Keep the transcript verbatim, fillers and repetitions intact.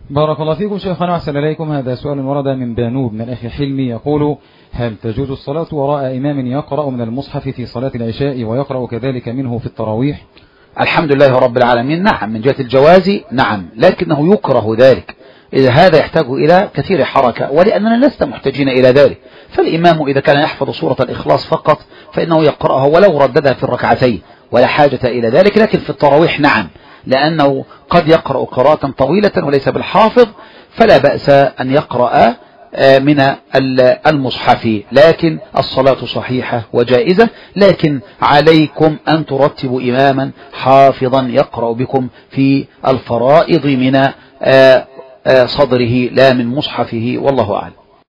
بارك الله فيكم شيخنا وأحسن إليكم. هذا سؤال ورد من بانوب من الأخ حلمي يقول: هل تجوز الصلاة وراء إمام يقرأ من المصحف في صلاة العشاء ويقرأ كذلك منه في التراويح؟ الحمد لله رب العالمين، نعم، من جهة الجواز نعم، لكنه يكره ذلك إذا هذا يحتاج إلى كثير حركة، ولأننا لسنا محتاجين إلى ذلك. فالإمام إذا كان يحفظ سورة الإخلاص فقط فإنه يقرأها ولو رددها في الركعتين ولا حاجة إلى ذلك. لكن في التراويح نعم، لأنه قد يقرأ قراءة طويلة وليس بالحافظ، فلا بأس أن يقرأ من المصحف. لكن الصلاة صحيحة وجائزة، لكن عليكم أن ترتبوا إماما حافظا يقرأ بكم في الفرائض من صدره لا من مصحفه، والله أعلم.